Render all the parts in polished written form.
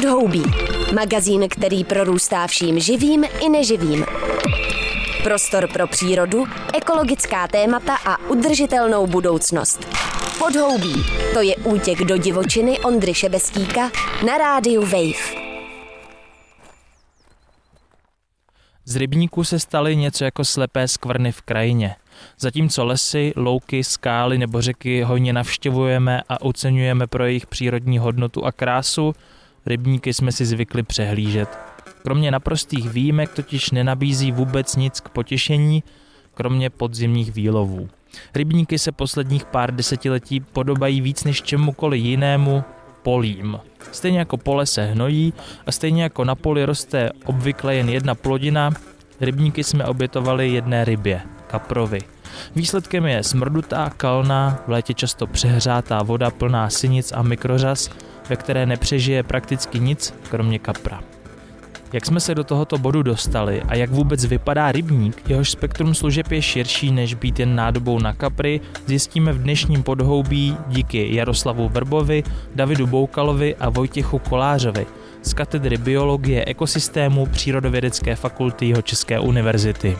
Podhoubí. Magazín, který prorůstá vším živým i neživým. Prostor pro přírodu, ekologická témata a udržitelnou budoucnost. Podhoubí. To je útěk do divočiny Ondry Šebestíka na rádiu Wave. Z rybníků se staly něco jako slepé skvrny v krajině. Zatímco lesy, louky, skály nebo řeky hojně navštěvujeme a oceňujeme pro jejich přírodní hodnotu a krásu, rybníky jsme si zvykli přehlížet. Kromě naprostých výjimek totiž nenabízí vůbec nic k potěšení, kromě podzimních výlovů. Rybníky se posledních pár desetiletí podobají víc než čemukoliv jinému polím. Stejně jako pole se hnojí a stejně jako na poli roste obvykle jen jedna plodina, rybníky jsme obětovali jedné rybě, kaprovi. Výsledkem je smrdutá, kalná, v létě často přehřátá voda plná sinic a mikrořas, ve které nepřežije prakticky nic, kromě kapra. Jak jsme se do tohoto bodu dostali a jak vůbec vypadá rybník, jehož spektrum služeb je širší než být jen nádobou na kapry, zjistíme v dnešním Podhoubí díky Jaroslavu Vrbovi, Davidu Boukalovi a Vojtěchu Kolářovi z katedry biologie ekosystému Přírodovědecké fakulty Jihočeské univerzity.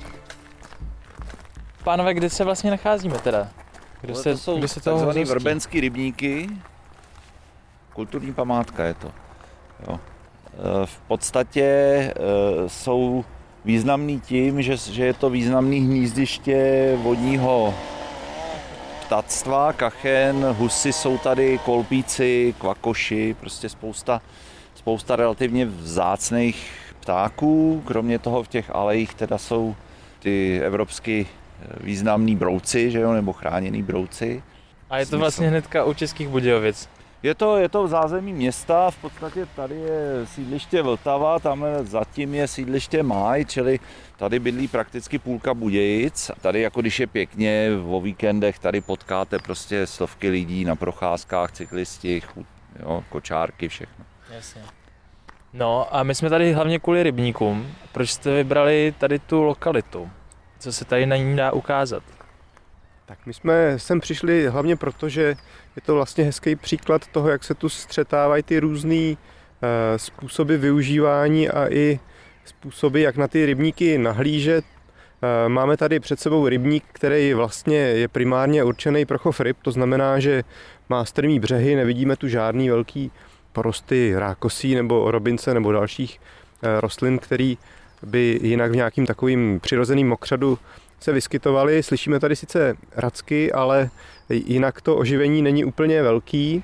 Pánové, kde se vlastně nacházíme teda? To jsou takzvané vrbenský rybníky, kulturní památka je to. Jo. V podstatě jsou významný tím, že je to významný hnízdiště vodního ptactva, kachen, husy jsou tady, kolpíci, kvakoši, prostě spousta relativně vzácných ptáků. Kromě toho v těch alejích teda jsou ty evropsky významný brouci, že jo, nebo chráněný brouci. A je to vlastně hnedka u Českých Budějovic. Je to v zázemí města, v podstatě tady je sídliště Vltava, tam zatím je sídliště Máj, čili tady bydlí prakticky půlka Budějic. Tady jako když je pěkně, o víkendech tady potkáte prostě stovky lidí na procházkách, cyklisti, jo, kočárky, všechno. Jasně. No a my jsme tady hlavně kvůli rybníkům. Proč jste vybrali tady tu lokalitu? Co se tady na ní dá ukázat? Tak my jsme sem přišli hlavně proto, že je to vlastně hezký příklad toho, jak se tu střetávají ty různé způsoby využívání a i způsoby, jak na ty rybníky nahlížet. Máme tady před sebou rybník, který vlastně je primárně určený pro chov ryb, to znamená, že má strmý břehy, nevidíme tu žádný velký porosty rákosí nebo robince nebo dalších rostlin, který by jinak v nějakým takovým přirozeným mokřadu se vyskytovaly. Slyšíme tady sice racky, ale jinak to oživení není úplně velký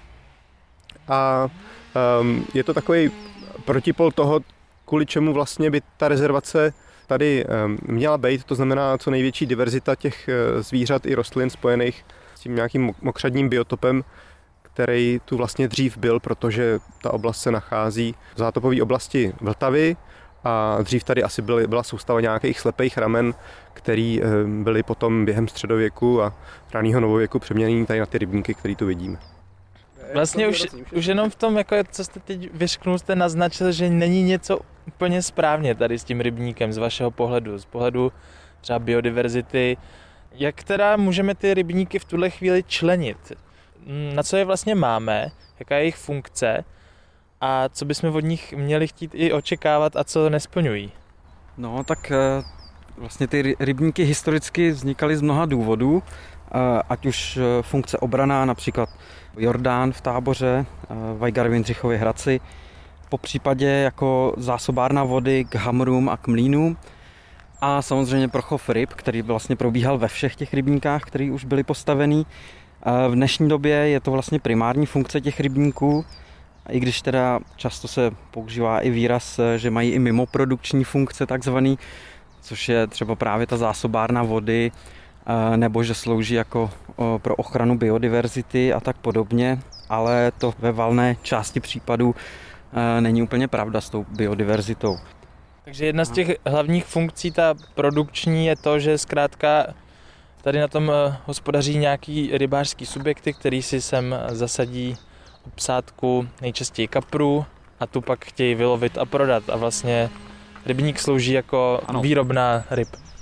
a je to takový protipol toho, kvůli čemu vlastně by ta rezervace tady měla být, to znamená co největší diverzita těch zvířat i rostlin spojených s tím nějakým mokřadním biotopem, který tu vlastně dřív byl, protože ta oblast se nachází v zátopové oblasti Vltavy a dřív tady asi byla soustava nějakých slepých ramen, který byly potom během středověku a raného novověku přeměněný tady na ty rybníky, které tu vidíme. Vlastně už jenom v tom, jako co jste teď vyřknul, jste naznačil, že není něco úplně správně tady s tím rybníkem z vašeho pohledu, z pohledu třeba biodiverzity. Jak teda můžeme ty rybníky v tuhle chvíli členit? Na co je vlastně máme, jaká je jejich funkce a co bychom od nich měli chtít i očekávat a co nesplňují? No tak vlastně ty rybníky historicky vznikaly z mnoha důvodů, ať už funkce obraná, například Jordán v Táboře, Vajgar v Jindřichově Hradci, po případě jako zásobárna vody k hamrům a k mlýnům a samozřejmě pro chov ryb, který vlastně probíhal ve všech těch rybníkách, které už byly postavený. V dnešní době je to vlastně primární funkce těch rybníků, i když teda často se používá i výraz, že mají i mimoprodukční funkce takzvaný, což je třeba právě ta zásobárna vody, nebo že slouží jako pro ochranu biodiverzity a tak podobně, ale to ve valné části případů není úplně pravda s tou biodiverzitou. Takže jedna z těch hlavních funkcí, ta produkční, je to, že zkrátka tady na tom hospodaří nějaký rybářský subjekty, který si sem zasadí obsádku nejčastěji kaprů a tu pak chtějí vylovit a prodat a vlastně rybník slouží jako výrobna ryb.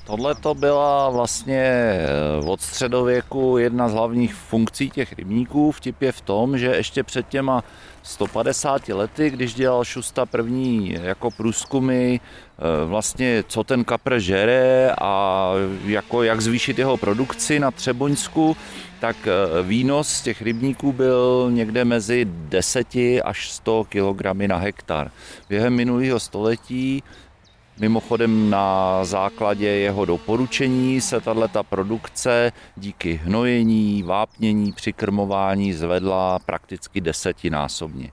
Tohle to byla vlastně od středověku jedna z hlavních funkcí těch rybníků. Vtip je v tom, že ještě před těma 150 lety, když dělal Šusta první jako průzkumy, vlastně co ten kapr žere a jak zvýšit jeho produkci na Třeboňsku, tak výnos z těch rybníků byl někde mezi 10 až 100 kg na hektar. Během minulého století, mimochodem na základě jeho doporučení, se tato produkce díky hnojení, vápnění, přikrmování zvedla prakticky 10násobně.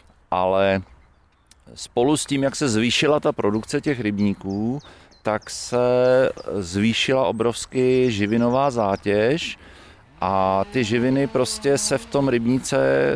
Ale spolu s tím, jak se zvýšila ta produkce těch rybníků, tak se zvýšila obrovsky živinová zátěž a ty živiny prostě se v tom rybníce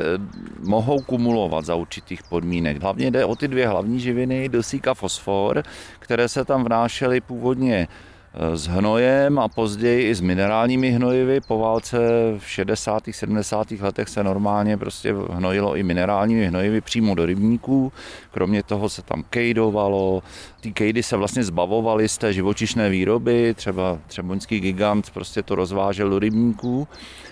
mohou kumulovat za určitých podmínek. Hlavně jde o ty dvě hlavní živiny, dusík a fosfor, které se tam vnášely původně s hnojem a později i s minerálními hnojivy. Po válce v 60. 70. letech se normálně prostě hnojilo i minerálními hnojivy přímo do rybníků. Kromě toho se tam kejdovalo. Ty kejdy se vlastně zbavovaly z té živočišné výroby, třeba Třeboňský gigant prostě to rozvážel do rybníků.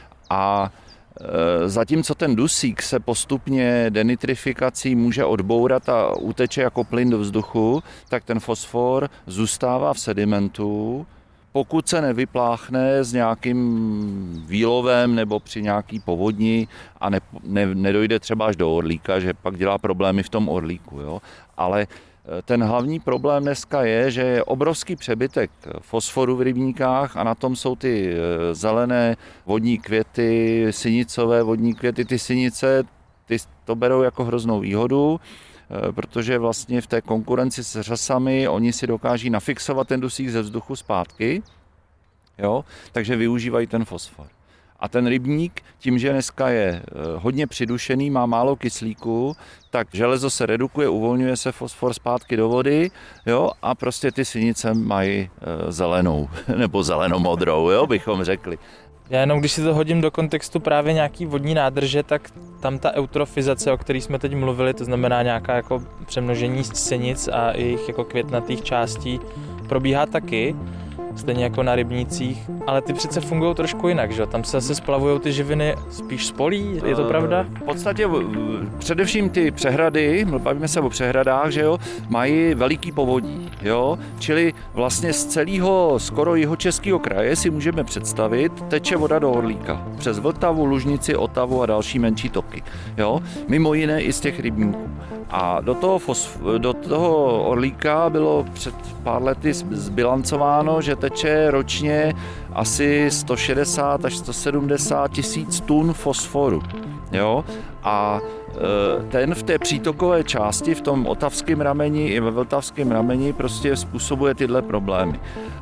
A zatímco ten dusík se postupně denitrifikací může odbourat a uteče jako plyn do vzduchu, tak ten fosfor zůstává v sedimentu, pokud se nevypláchne s nějakým výlovem nebo při nějaký povodni a nedojde třeba až do orlíka, že pak dělá problémy v tom orlíku. Jo? Ale ten hlavní problém dneska je, že je obrovský přebytek fosforu v rybníkách a na tom jsou ty zelené vodní květy, sinicové vodní květy. Ty sinice ty to berou jako hroznou výhodu, protože vlastně v té konkurenci s řasami oni si dokáží nafixovat ten dusík ze vzduchu zpátky, jo? Takže využívají ten fosfor. A ten rybník, tím, že dneska je hodně přidušený, má málo kyslíku, tak železo se redukuje, uvolňuje se fosfor zpátky do vody, jo, a prostě ty sinice mají zelenou, nebo zelenomodrou, jo, bychom řekli. Já jenom, když si to hodím do kontextu právě nějaký vodní nádrže, tak tam ta eutrofizace, o které jsme teď mluvili, to znamená nějaká jako přemnožení sinic a jejich jako květnatých částí, probíhá taky. Stejně jako na rybnících, ale ty přece fungují trošku jinak, že? Tam se zase splavují ty živiny spíš z polí, je to pravda? V podstatě především ty přehrady, bavíme se o přehradách, že jo, mají veliký povodí, jo, čili vlastně z celého skoro jihočeského kraje si můžeme představit, teče voda do Orlíka, přes Vltavu, Lužnici, Otavu a další menší toky, jo, mimo jiné i z těch rybníků. A do toho Orlíka bylo před pár lety zbilancováno, že teče ročně asi 160 až 170 tisíc tun fosforu. Jo? A ten v té přítokové části, v tom otavském rameni i ve vltavském rameni prostě způsobuje tyhle problémy.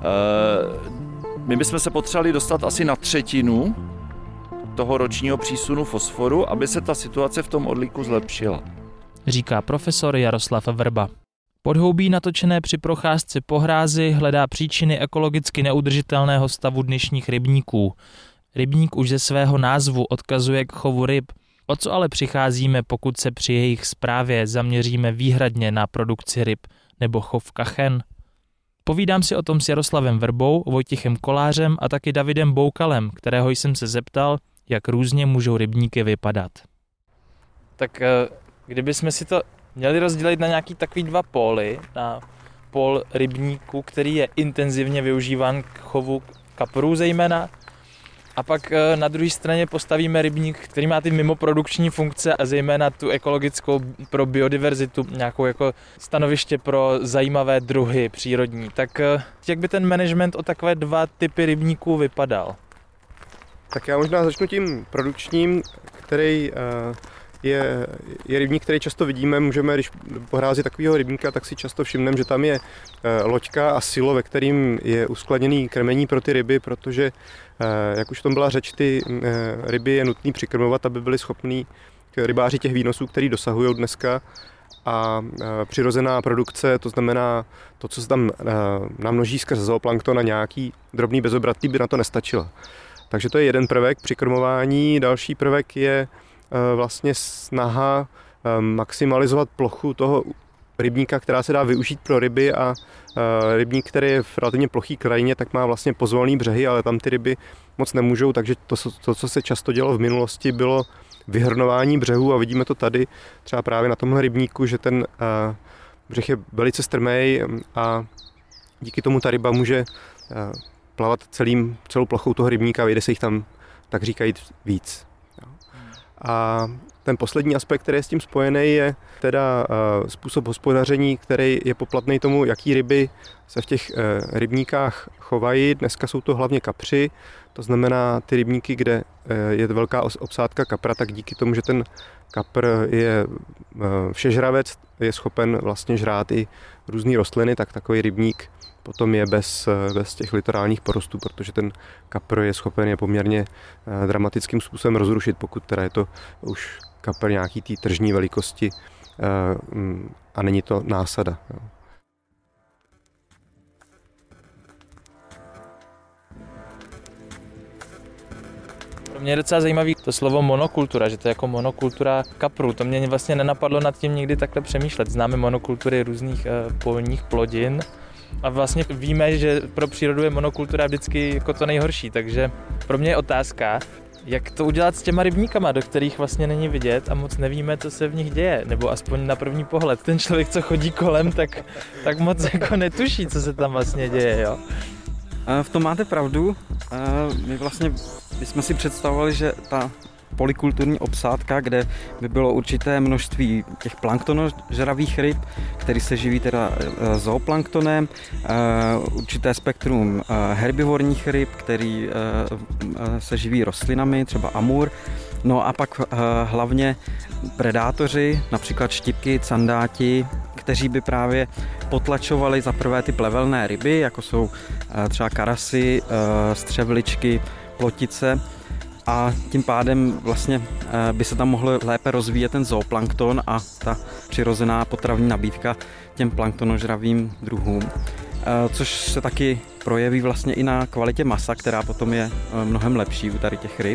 My bychom se potřebovali dostat asi na 1/3 toho ročního přísunu fosforu, aby se ta situace v tom Orlíku zlepšila. Říká profesor Jaroslav Vrba. Podhoubí natočené při procházce po hrázi hledá příčiny ekologicky neudržitelného stavu dnešních rybníků. Rybník už ze svého názvu odkazuje k chovu ryb. O co ale přicházíme, pokud se při jejich správě zaměříme výhradně na produkci ryb nebo chov kachen? Povídám si o tom s Jaroslavem Vrbou, Vojtěchem Kolářem a taky Davidem Boukalem, kterého jsem se zeptal, jak různě můžou rybníky vypadat. Tak kdybychom si to měli rozdělit na nějaký takový dva póly, na pól rybníku, který je intenzivně využíván k chovu kaprů zejména, a pak na druhé straně postavíme rybník, který má ty mimoprodukční funkce a zejména tu ekologickou pro biodiverzitu, nějakou jako stanoviště pro zajímavé druhy přírodní. Tak jak by ten management o takové dva typy rybníků vypadal? Tak já možná začnu tím produkčním, který je rybník, který často vidíme. Můžeme, když pohrází takového rybníka, tak si často všimneme, že tam je loďka a silo, ve kterým je uskladněný krmení pro ty ryby, protože, jak už v tom byla řeč, ty ryby je nutný přikrmovat, aby byly schopní rybáři těch výnosů, který dosahují dneska. A přirozená produkce, to znamená to, co se tam namnoží skrz zooplankton a nějaký drobný bezobratlý, by na to nestačilo. Takže to je jeden prvek přikrmování. Další prvek je vlastně snaha maximalizovat plochu toho rybníka, která se dá využít pro ryby a rybník, který je v relativně plochý krajině, tak má vlastně pozvolný břehy, ale tam ty ryby moc nemůžou, takže to, co se často dělo v minulosti, bylo vyhrnování břehů a vidíme to tady třeba právě na tomhle rybníku, že ten břeh je velice strmej a díky tomu ta ryba může plavat celou plochou toho rybníka a vyjde se jich tam, tak říkají, víc. A ten poslední aspekt, který je s tím spojený, je teda způsob hospodaření, který je poplatný tomu, jaký ryby se v těch rybníkách chovají. Dneska jsou to hlavně kapři, to znamená ty rybníky, kde je velká obsádka kapra, tak díky tomu, že ten kapr je všežravec, je schopen vlastně žrát i různé rostliny, tak takový rybník potom je bez těch litorálních porostů, protože ten kapr je schopen je poměrně dramatickým způsobem rozrušit, pokud teda je to už kapr nějaký té tržní velikosti a není to násada. Pro mě je docela zajímavý to slovo monokultura, že to je jako monokultura kapru. To mě vlastně nenapadlo nad tím nikdy takhle přemýšlet. Známe monokultury různých polních plodin a vlastně víme, že pro přírodu je monokultura vždycky jako to nejhorší, takže pro mě je otázka, jak to udělat s těma rybníkama, do kterých vlastně není vidět a moc nevíme, co se v nich děje, nebo aspoň na první pohled. Ten člověk, co chodí kolem, tak moc jako netuší, co se tam vlastně děje, jo? V tom máte pravdu. My jsme si představovali, že ta polykulturní obsádka, kde by bylo určité množství těch planktonožravých ryb, který se živí teda zooplanktonem, určité spektrum herbivorních ryb, který se živí rostlinami, třeba amur, no a pak hlavně predátoři, například štipky, candáti, kteří by právě potlačovali za prvé ty plevelné ryby, jako jsou třeba karasy, střevličky, plotice, a tím pádem vlastně by se tam mohl lépe rozvíjet ten zooplankton a ta přirozená potravní nabídka těm planktonožravým druhům. Což se taky projeví vlastně i na kvalitě masa, která potom je mnohem lepší u tady těch ryb.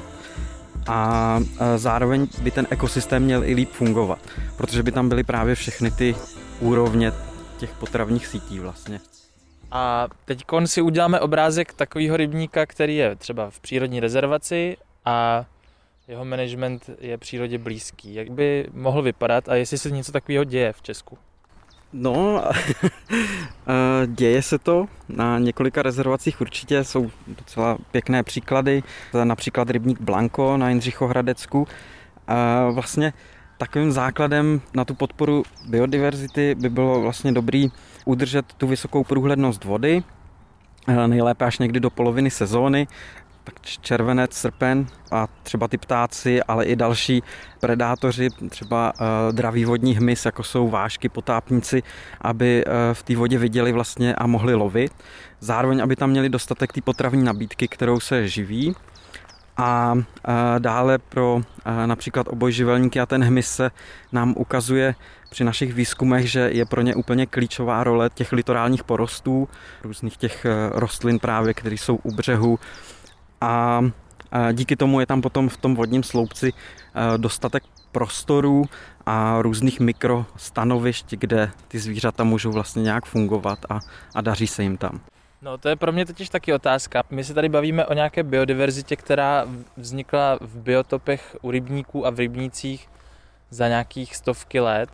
A zároveň by ten ekosystém měl i líp fungovat, protože by tam byly právě všechny ty úrovně těch potravních sítí vlastně. A teď si uděláme obrázek takového rybníka, který je třeba v přírodní rezervaci a jeho management je přírodě blízký. Jak by mohl vypadat a jestli se něco takového děje v Česku? No, děje se to. Na několika rezervacích určitě jsou docela pěkné příklady. Například rybník Blanko na Jindřichohradecku. Vlastně takovým základem na tu podporu biodiverzity by bylo vlastně dobrý udržet tu vysokou průhlednost vody, nejlépe až někdy do poloviny sezóny, tak červenec, srpen a třeba ty ptáci, ale i další predátoři, třeba dravý vodní hmyz, jako jsou vášky, potápníci, aby v té vodě viděli vlastně a mohli lovit. Zároveň, aby tam měli dostatek té potravní nabídky, kterou se živí. A dále pro například obojživelníky a ten hmyz se nám ukazuje při našich výzkumech, že je pro ně úplně klíčová role těch litorálních porostů, různých těch rostlin právě, které jsou u břehu. A díky tomu je tam potom v tom vodním sloupci dostatek prostorů a různých mikrostanovišť, kde ty zvířata můžou vlastně nějak fungovat a daří se jim tam. No to je pro mě totiž taky otázka. My se tady bavíme o nějaké biodiverzitě, která vznikla v biotopech u rybníků a v rybnících za nějakých stovky let.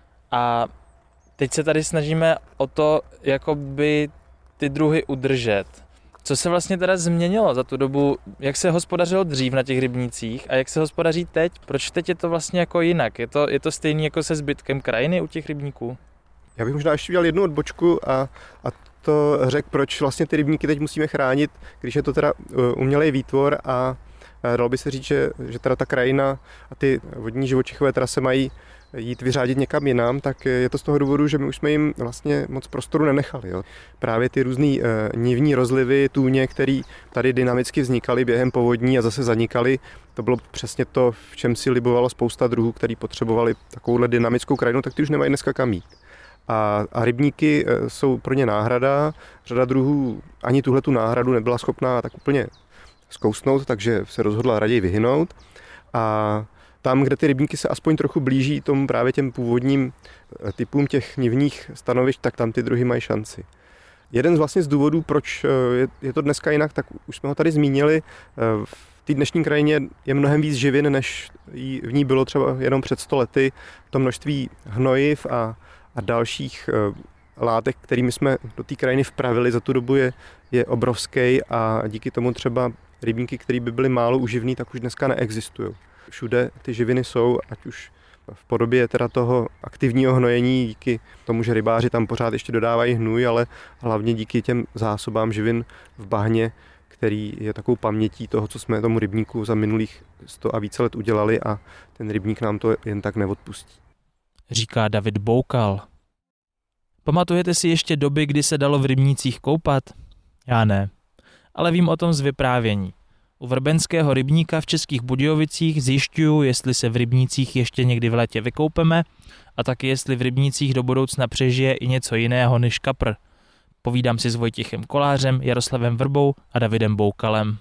A teď se tady snažíme o to, jakoby ty druhy udržet. Co se vlastně teda změnilo za tu dobu, jak se hospodařilo dřív na těch rybnících a jak se hospodaří teď? Proč teď je to vlastně jako jinak? Je to stejný jako se zbytkem krajiny u těch rybníků? Já bych možná ještě udělal jednu odbočku a to řekl, proč vlastně ty rybníky teď musíme chránit, když je to teda umělej výtvor a dalo by se říct, že teda ta krajina a ty vodní živočichové teda se mají jít vyřádit někam jinam, tak je to z toho důvodu, že my už jsme jim vlastně moc prostoru nenechali. Jo. Právě ty různý nivní rozlivy, tůně, které tady dynamicky vznikaly během povodní a zase zanikaly, to bylo přesně to, v čem si libovalo spousta druhů, který potřebovali takovouhle dynamickou krajinu, tak ty už nemají dneska kam jít. A rybníky jsou pro ně náhrada. Řada druhů ani tuhletu náhradu nebyla schopná tak úplně zkousnout, takže se rozhodla raději vyhynout. A tam, kde ty rybníky se aspoň trochu blíží tomu právě těm původním typům těch nivních stanovišť, tak tam ty druhy mají šanci. Jeden z důvodů, proč je to dneska jinak, tak už jsme ho tady zmínili. V té dnešní krajině je mnohem víc živin, než v ní bylo třeba jenom před 100 lety. To množství hnojiv a dalších látek, kterými jsme do té krajiny vpravili za tu dobu, je obrovský a díky tomu třeba rybníky, které by byly málo uživný, tak už dneska neexistují. Všude ty živiny jsou, ať už v podobě teda toho aktivního hnojení, díky tomu, že rybáři tam pořád ještě dodávají hnůj, ale hlavně díky těm zásobám živin v bahně, který je takovou pamětí toho, co jsme tomu rybníku za minulých 100 a více let udělali a ten rybník nám to jen tak neodpustí. Říká David Boukal. Pamatujete si ještě doby, kdy se dalo v rybnících koupat? Já ne, ale vím o tom z vyprávění. U Vrbenského rybníka v Českých Budějovicích zjišťuju, jestli se v rybnících ještě někdy v létě vykoupeme a taky jestli v rybnících do budoucna přežije i něco jiného než kapr. Povídám si s Vojtěchem Kolářem, Jaroslavem Vrbou a Davidem Boukalem.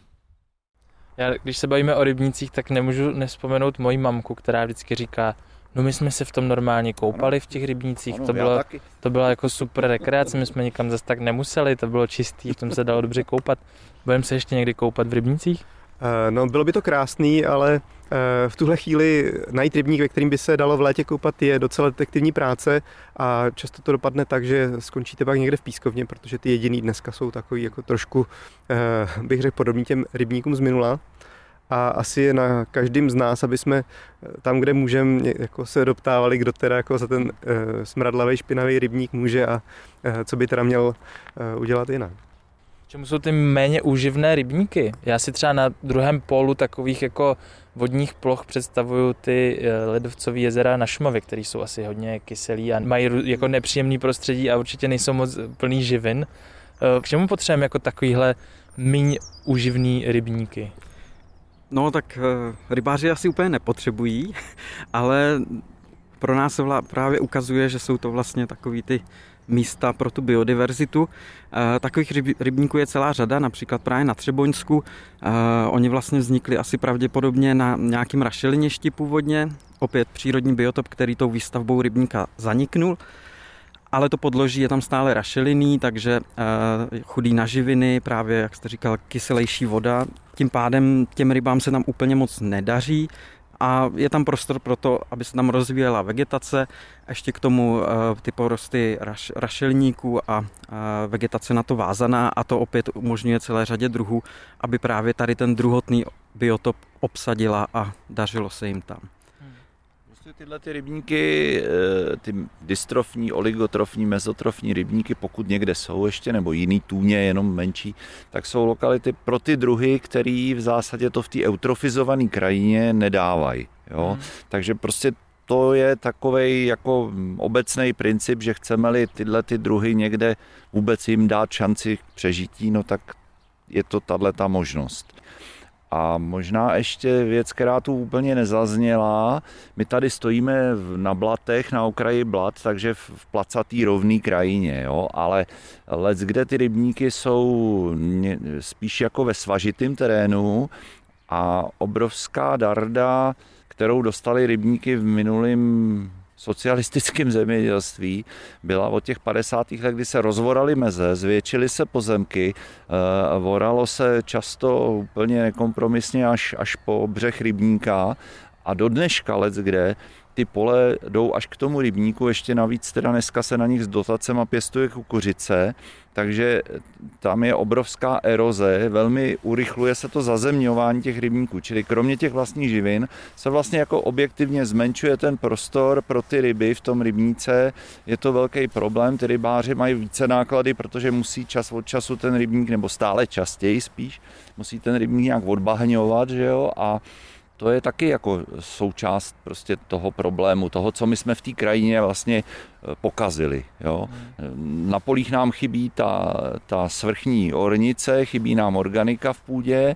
Já, když se bavíme o rybnících, tak nemůžu nevzpomenout moji mamku, která vždycky říká, no my jsme se v tom normálně koupali v těch rybnících, to byla jako super rekreace, my jsme nikam zase tak nemuseli, to bylo čistý, v tom se dalo dobře koupat. Budeme se ještě někdy koupat v rybnících? No, bylo by to krásný, ale v tuhle chvíli najít rybník, ve kterým by se dalo v létě koupat, je docela detektivní práce a často to dopadne tak, že skončíte pak někde v pískovně, protože ty jediný dneska jsou takový jako trošku, bych řekl, podobný těm rybníkům z minula. A asi je na každým z nás, aby jsme tam, kde můžeme, jako se doptávali, kdo teda jako za ten smradlavý, špinavý rybník může a co by teda měl udělat jinak. Čemu jsou ty méně úživné rybníky? Já si třeba na druhém pólu takových jako vodních ploch představuju ty ledovcové jezera na Šumavě, které jsou asi hodně kyselý a mají jako nepříjemný prostředí a určitě nejsou moc plný živin. K čemu potřebujeme jako takovýhle méně úživný rybníky? No tak rybáři asi úplně nepotřebují, ale pro nás se právě ukazuje, že jsou to vlastně takový ty místa pro tu biodiverzitu. Takových rybníků je celá řada, například právě na Třeboňsku. Oni vlastně vznikli asi pravděpodobně na nějakém rašeliništi původně, opět přírodní biotop, který tou výstavbou rybníka zaniknul. Ale to podloží je tam stále rašelinný, takže chudý na živiny, právě, jak jste říkal, kyselejší voda. Tím pádem těm rybám se tam úplně moc nedaří a je tam prostor pro to, aby se tam rozvíjela vegetace, ještě k tomu ty porosty rašelníků a vegetace na to vázaná a to opět umožňuje celé řadě druhů, aby právě tady ten druhotný biotop obsadila a dařilo se jim tam. Tyhle ty rybníky, ty dystrofní, oligotrofní, mezotrofní rybníky, pokud někde jsou ještě, nebo jiný tůně, jenom menší, tak jsou lokality pro ty druhy, který v zásadě to v té eutrofizované krajině nedávají. Jo? Takže prostě to je takovej jako obecný princip, že chceme-li tyhle ty druhy někde vůbec jim dát šanci k přežití, no tak je to tato možnost. A možná ještě věc, která tu úplně nezazněla, my tady stojíme na blatech, na okraji blat, takže v placatý rovný krajině, jo? Ale leckde ty rybníky jsou spíš jako ve svažitém terénu a obrovská darda, kterou dostali rybníky v minulém socialistickém zemědělství, byla od těch 50. let, kdy se rozvoraly meze, zvětšily se pozemky, voralo se často úplně nekompromisně až po břeh rybníka a do dneška leckde ty pole jdou až k tomu rybníku, ještě navíc teda dneska se na nich s dotacema pěstuje kukuřice, takže tam je obrovská eroze, velmi urychluje se to zazemňování těch rybníků, čili kromě těch vlastních živin se vlastně jako objektivně zmenšuje ten prostor pro ty ryby v tom rybníce, je to velký problém, ty rybáři mají více náklady, protože musí čas od času ten rybník, nebo stále častěji spíš, musí ten rybník nějak odbahňovat, že jo, a to je taky jako součást prostě toho problému, toho, co my jsme v té krajině vlastně pokazili. Jo. Na polích nám chybí ta svrchní ornice, chybí nám organika v půdě,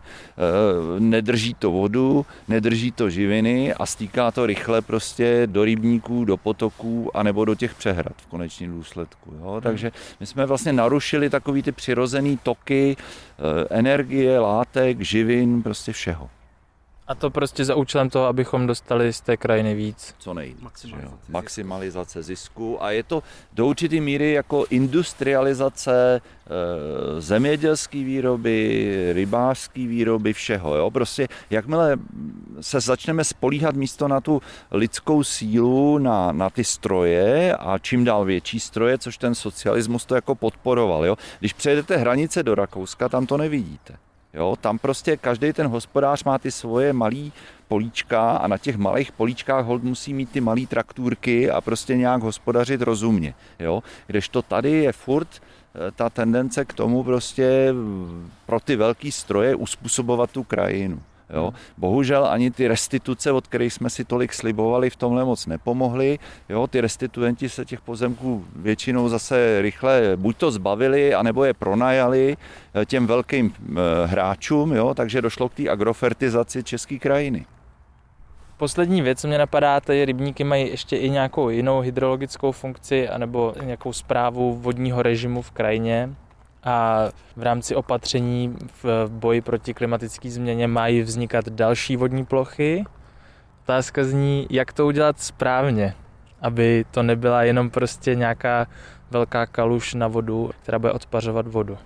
nedrží to vodu, nedrží to živiny a stýká to rychle prostě do rybníků, do potoků anebo do těch přehrad v konečném důsledku. Jo. Takže my jsme vlastně narušili takový ty přirozený toky energie, látek, živin, prostě všeho. A to prostě za účelem toho, abychom dostali z té krajiny víc. Co nejvíc. Maximalizace zisku. A je to do určité míry jako industrializace zemědělské výroby, rybářské výroby, všeho. Jo? Prostě jakmile se začneme spolíhat místo na tu lidskou sílu, na ty stroje a čím dál větší stroje, což ten socialismus to jako podporoval. Jo? Když přejedete hranice do Rakouska, tam to nevidíte. Jo, tam prostě každý ten hospodář má ty svoje malý políčka a na těch malých políčkách holt musí mít ty malý traktůrky a prostě nějak hospodařit rozumně. Jo? Kdežto tady je furt ta tendence k tomu prostě pro ty velký stroje uspůsobovat tu krajinu. Jo. Bohužel ani ty restituce, od kterých jsme si tolik slibovali, v tomhle moc nepomohly. Jo. Ty restituenti se těch pozemků většinou zase rychle buď to zbavili, anebo je pronajali těm velkým hráčům, jo. Takže došlo k té agrofertizaci české krajiny. Poslední věc, co mě napadá, ty rybníky mají ještě i nějakou jinou hydrologickou funkci anebo nějakou správu vodního režimu v krajině. A v rámci opatření v boji proti klimatické změně mají vznikat další vodní plochy. Otázka zní, jak to udělat správně, aby to nebyla jenom prostě nějaká velká kaluž na vodu, která bude odpařovat vodu.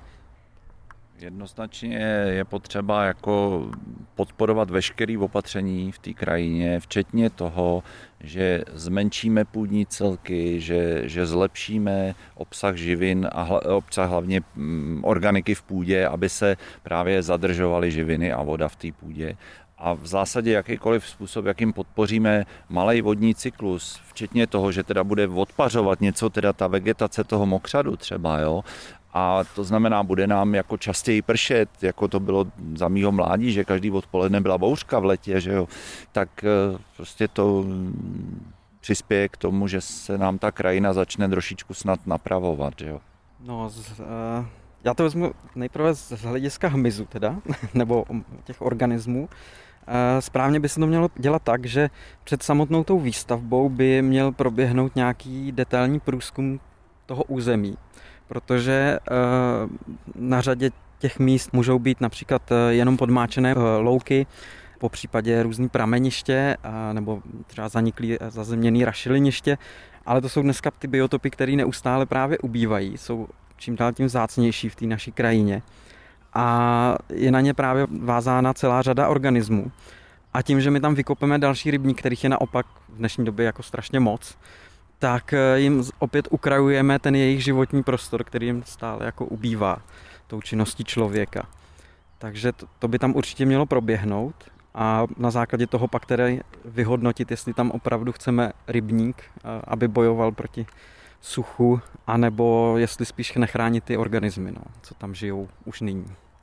Jednoznačně je potřeba jako podporovat veškeré opatření v té krajině, včetně toho, že zmenšíme půdní celky, že zlepšíme obsah živin a obsah hlavně organiky v půdě, aby se právě zadržovaly živiny a voda v té půdě. A v zásadě jakýkoliv způsob, jakým podpoříme malý vodní cyklus, včetně toho, že teda bude odpařovat něco, teda ta vegetace toho mokřadu třeba, jo, a to znamená, bude nám jako častěji pršet, jako to bylo za mýho mládí, že každý odpoledne byla bouřka v letě, že jo, tak prostě to přispěje k tomu, že se nám ta krajina začne trošičku snad napravovat, že jo. No, já to vezmu nejprve z hlediska hmyzu teda, nebo těch organismů. Správně by se to mělo dělat tak, že před samotnou tou výstavbou by měl proběhnout nějaký detailní průzkum toho území, protože na řadě těch míst můžou být například jenom podmáčené louky, po případě různý prameniště nebo třeba zaniklý zazemněný rašeliniště, ale to jsou dneska ty biotopy, které neustále právě ubývají, jsou čím dál tím vzácnější v té naší krajině a je na ně právě vázána celá řada organismů. A tím, že my tam vykopeme další rybník, kterých je naopak v dnešní době jako strašně moc, tak jim opět ukrajujeme ten jejich životní prostor, který jim stále jako ubývá tou činností člověka. Takže to by tam určitě mělo proběhnout a na základě toho pak tedy vyhodnotit, jestli tam opravdu chceme rybník, aby bojoval proti suchu, anebo jestli spíš nechránit ty organismy, co tam žijou už nyní.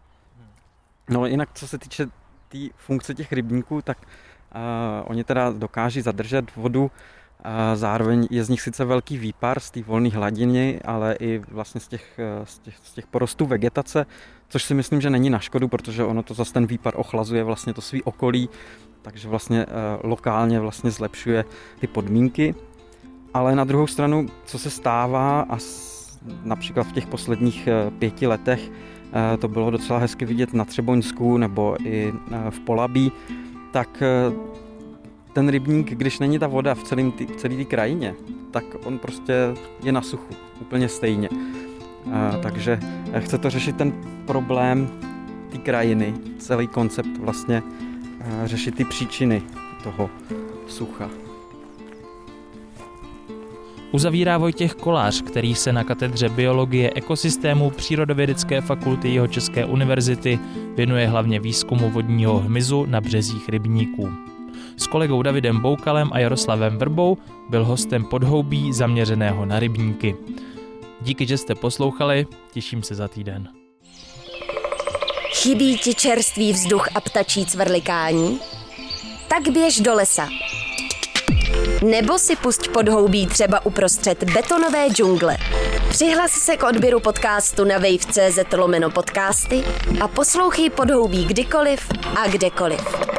No jinak, co se týče funkce těch rybníků, tak oni teda dokáží zadržet vodu, zároveň je z nich sice velký výpar z té volné hladiny, ale i vlastně z těch porostů vegetace, což si myslím, že není na škodu, protože ono to zase ten výpar ochlazuje vlastně to svý okolí, takže vlastně lokálně vlastně zlepšuje ty podmínky. Ale na druhou stranu, co se stává a například v těch posledních 5 letech, to bylo docela hezky vidět na Třeboňsku nebo i v Polabí, tak ten rybník, když není ta voda v celé té krajině, tak on prostě je na suchu, úplně stejně. Takže chce to řešit ten problém té krajiny, celý koncept vlastně řešit ty příčiny toho sucha. Uzavírá Vojtěch Kolář, který se na katedře biologie ekosystému Přírodovědecké fakulty Jihočeské univerzity věnuje hlavně výzkumu vodního hmyzu na březích rybníků. S kolegou Davidem Boukalem a Jaroslavem Vrbou byl hostem podhoubí zaměřeného na rybníky. Díky, že jste poslouchali, těším se za týden. Chybí ti čerstvý vzduch a ptačí cvrlikání? Tak běž do lesa. Nebo si pusť podhoubí třeba uprostřed betonové džungle. Přihlas se k odběru podcastu na wave.cz/podcasty a poslouchej podhoubí kdykoliv a kdekoliv.